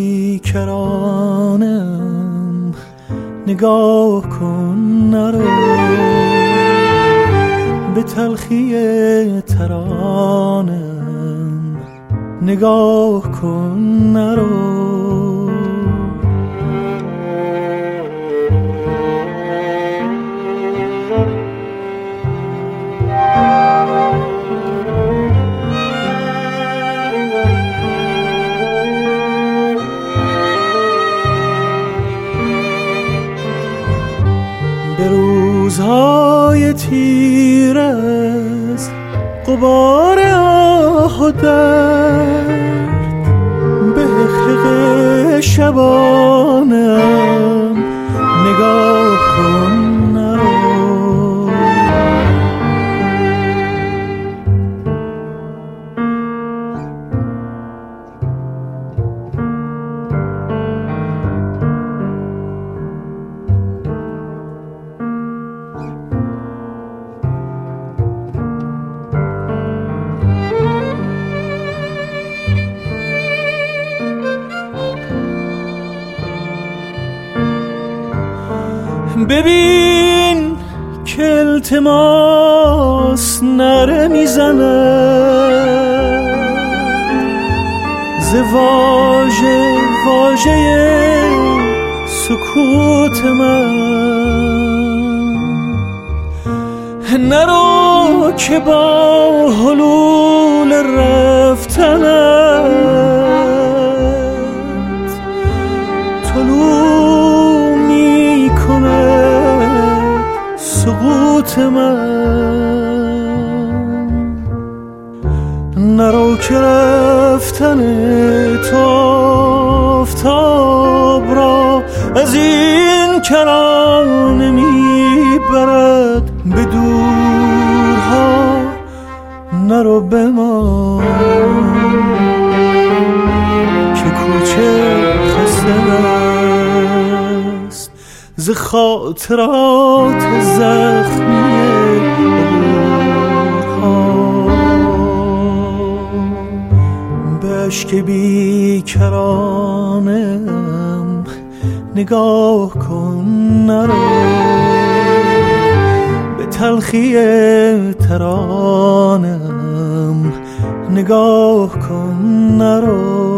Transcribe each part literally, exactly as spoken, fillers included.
بیکرانم نگاه کن نرو، به تلخی ترانم نگاه کن نرو. به روزهای تیر از غبار آه و درد، به حقیق شبانم نگاه کن نرو. ببین که التماس نره میزند ز واژه واژه سکوت من. نرو که با حلول رفتنت طلوع می کند سقوط من. نرو که رفتن تو آفتاب را از این کرانه میبرد به دورها. نرو بمان که کوچه خسته است ز خاطرات زخمی عبورها. به اشک بیکرانم نگاه کن نرو، به تلخی ترانم نگاه کن نرو.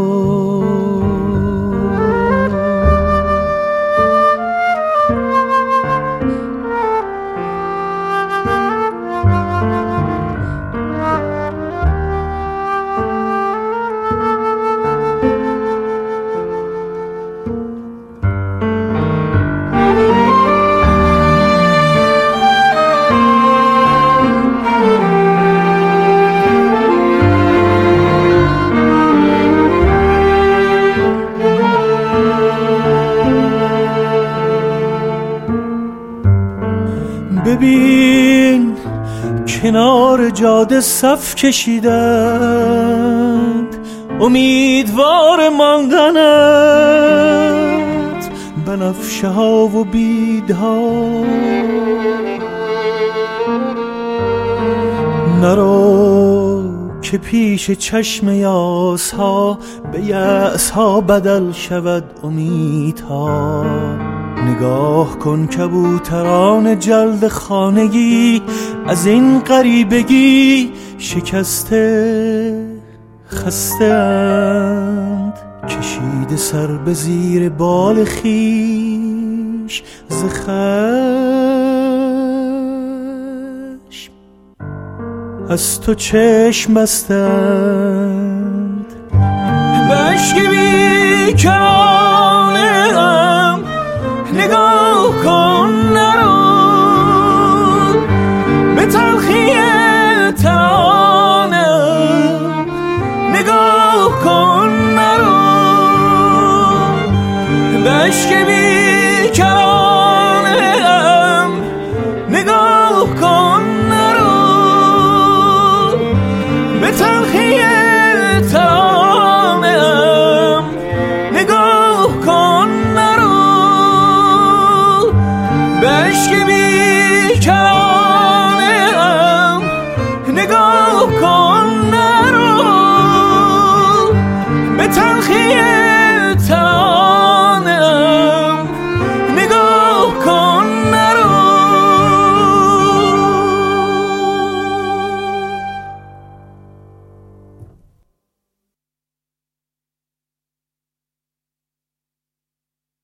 ببین کنار جاده صف کشیدند امیدوار ماندنت، بنفشه ها و بیدها. نرو که پیش چشم یاس ها به یأس ها بدل شود امیدها. نگاه کن کبوتران جلد خانگی از این غریبگی شکسته خسته اند، کشیده سر به زیر بال خویش ز خشم از تو چشم بستند. به اشک بیکرانم نگاه کن نرو، به تلخی ترانم نگاه کن نرو. به اشک بیکرانم